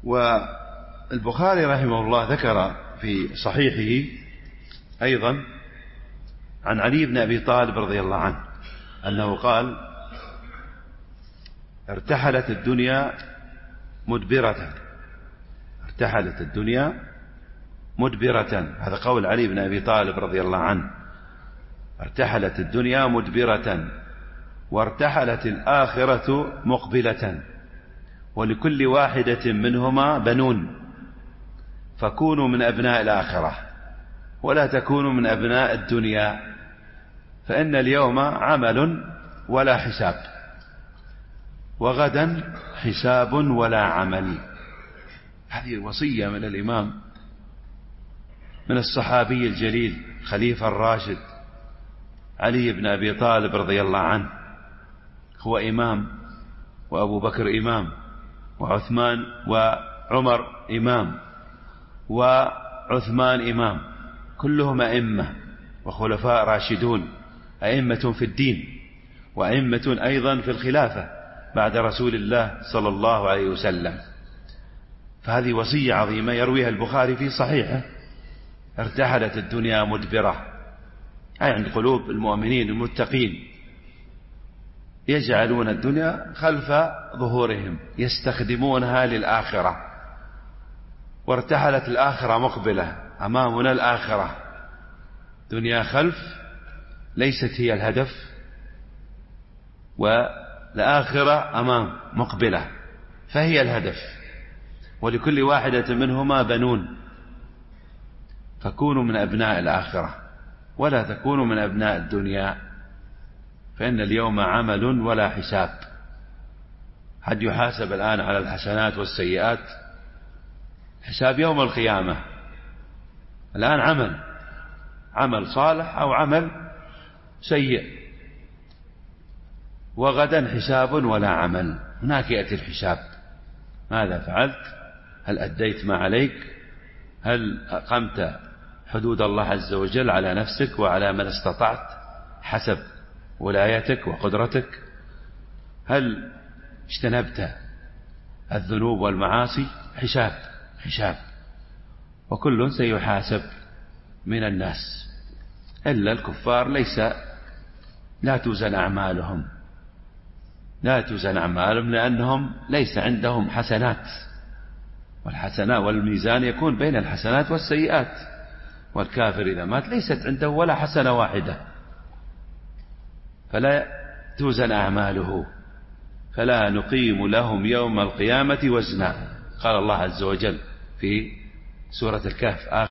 والبخاري رحمه الله ذكر في صحيحه أيضا عن علي بن أبي طالب رضي الله عنه أنه قال: ارتحلت الدنيا مدبرة. ارتحلت الدنيا مدبرة، هذا قول علي بن أبي طالب رضي الله عنه. ارتحلت الدنيا مدبرة وارتحلت الآخرة مقبلة، ولكل واحدة منهما بنون، فكونوا من أبناء الآخرة ولا تكونوا من أبناء الدنيا، فإن اليوم عمل ولا حساب، وغدا حساب ولا عمل. هذه وصية من الإمام، من الصحابي الجليل خليفة الراشد علي بن أبي طالب رضي الله عنه. هو إمام، وأبو بكر إمام، وعثمان وعمر إمام، وعثمان إمام، كلهم أئمة وخلفاء راشدون، أئمة في الدين وأئمة أيضا في الخلافة بعد رسول الله صلى الله عليه وسلم. فهذه وصية عظيمة يرويها البخاري في صحيحه: ارتحلت الدنيا مدبرة، أي عند قلوب المؤمنين المتقين، يجعلون الدنيا خلف ظهورهم، يستخدمونها للآخرة. وارتحلت الآخرة مقبلة، أمامنا الآخرة، دنيا خلف ليست هي الهدف، والآخرة أمام مقبلة فهي الهدف. ولكل واحدة منهما بنون، فكونوا من أبناء الآخرة ولا تكونوا من أبناء الدنيا، فإن اليوم عمل ولا حساب. حد يحاسب الآن على الحسنات والسيئات؟ حساب يوم القيامة. الآن عمل صالح أو عمل سيء، وغدا حساب ولا عمل. هناك يأتي الحساب: ماذا فعلت؟ هل أديت ما عليك؟ هل أقمت حدود الله عز وجل على نفسك وعلى من استطعت حسب ولايتك وقدرتك؟ هل اجتنبت الذنوب والمعاصي؟ حساب، وكل سيحاسب من الناس، إلا الكفار لا توزن أعمالهم، لأنهم ليس عندهم حسنات، والحسنات والميزان يكون بين الحسنات والسيئات. والكافر إذا مات ليست عنده ولا حسنة واحدة، فلا توزن أعماله، فلا نقيم لهم يوم القيامة وزنا. قال الله عز وجل في سورة الكهف